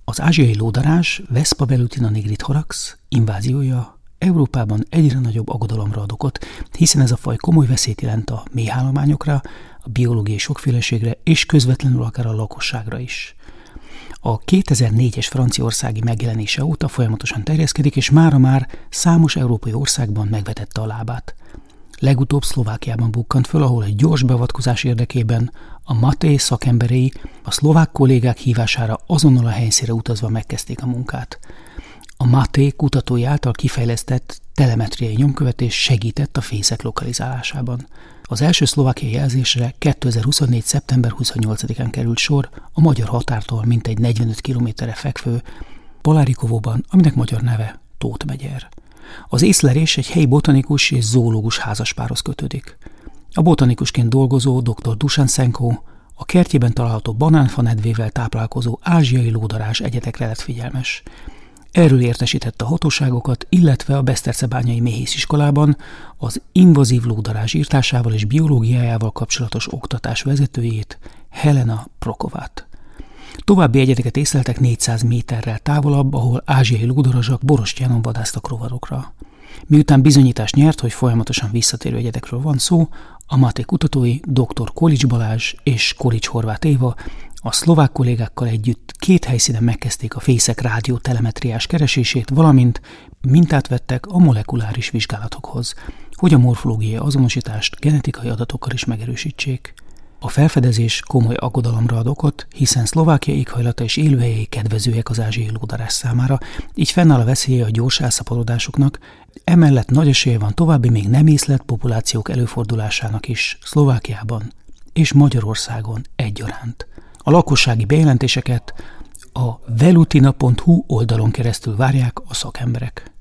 Az ázsiai lódarázs Vespa velutina nigrithorax inváziója Európában egyre nagyobb aggodalomra ad okot, hiszen ez a faj komoly veszélyt jelent a méhállományokra, a biológiai sokféleségre és közvetlenül akár a lakosságra is. A 2004-es franciaországi megjelenése óta folyamatosan terjeszkedik, és mára már számos európai országban megvetette a lábát. Legutóbb Szlovákiában bukkant föl, ahol egy gyors beavatkozás érdekében a MATE szakemberei a szlovák kollégák hívására azonnal a helyszínre utazva megkezdték a munkát. A MATE kutatói által kifejlesztett telemetriai nyomkövetés segített a fészek lokalizálásában. Az első szlovákiai jelzésre 2024. szeptember 28-án került sor a magyar határtól mintegy 45 kilométerre fekvő Palarikovóban, aminek magyar neve Tóth megyer. Az észlelés egy helyi botanikus és zoológus házaspárhoz kötődik. A botanikusként dolgozó dr. Dusan Senko a kertjében található banánfa nedvével táplálkozó ázsiai lódarázs egyetekre lett figyelmes. Erről értesítette a hatóságokat, illetve a Besztercebányai Méhésziskolában az invazív lódarázs írtásával és biológiájával kapcsolatos oktatás vezetőjét, Helena Prokovát. További egyedeket észleltek 400 méterrel távolabb, ahol ázsiai lódarazsak borostyánon vadásztak rovarokra. Miután bizonyítást nyert, hogy folyamatosan visszatérő egyedekről van szó, a MATE kutatói dr. Kolics Balázs és Kolics Horváth Éva a szlovák kollégákkal együtt 2 helyszínen megkezdték a fészek rádiótelemetriás keresését, valamint mintát vettek a molekuláris vizsgálatokhoz, hogy a morfológiai azonosítást genetikai adatokkal is megerősítsék. A felfedezés komoly aggodalomra ad okot, hiszen Szlovákia éghajlata és élőhelyei kedvezőek az ázsiai lódarázs számára, így fennáll a veszélye a gyors elszaporodásoknak, emellett nagy esélye van további még nem észlelt populációk előfordulásának is Szlovákiában és Magyarországon egyaránt. A lakossági bejelentéseket a velutina.hu oldalon keresztül várják a szakemberek.